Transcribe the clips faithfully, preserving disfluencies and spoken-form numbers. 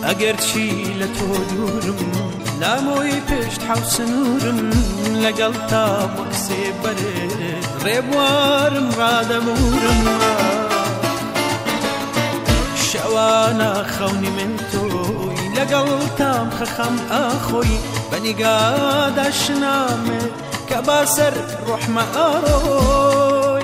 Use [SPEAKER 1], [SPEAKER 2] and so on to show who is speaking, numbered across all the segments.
[SPEAKER 1] ئەگەر چی لە تۆ دوورم لامۆی پشت حوسنورم لەگەڵ تام وەک سێبەرێ ڕێبوارم ڕادەبورم شەوانە خەونی من تۆی لەگەڵ تام خەخەم ئاخۆی بەنیگادا شنامێ کە باسەر ڕۆحمە ئاڕۆی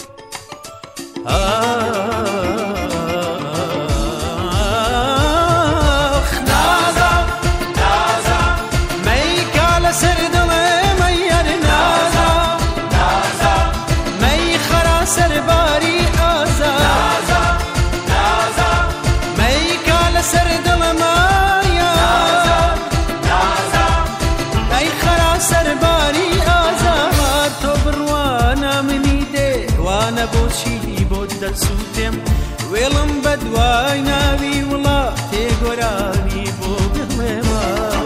[SPEAKER 1] بۆچی بۆت دەسووتێم وێڵم بەدوای ناوی وڵا تێگۆرانی بۆ بڵێمە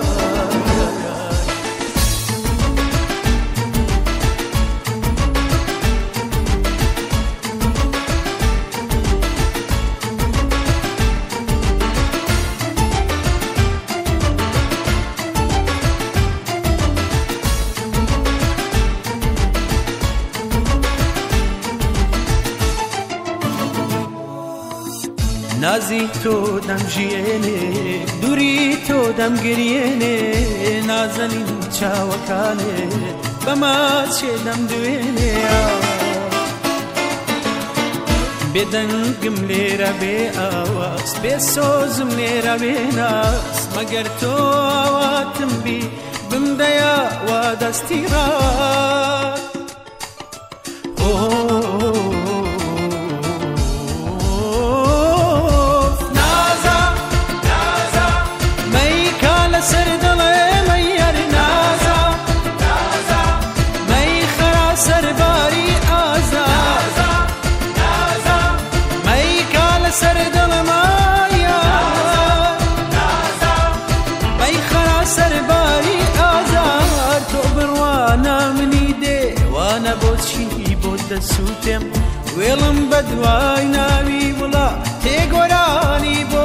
[SPEAKER 1] نازی تۆ دەمژێنێ دووری تۆ دەمگرێنێ نازەنین چاوەکانێ بەماچێ دەمدوێنێ بێدەنگم لێرە بێ ئاواز بێ سۆزم لێرە بێ ناز مەگەر تۆ ئاواتم بی بمدەیە وا دەستی ڕات دەسووتێم وێڵم بەدوای ناوی وڵا تێگۆرانی بۆ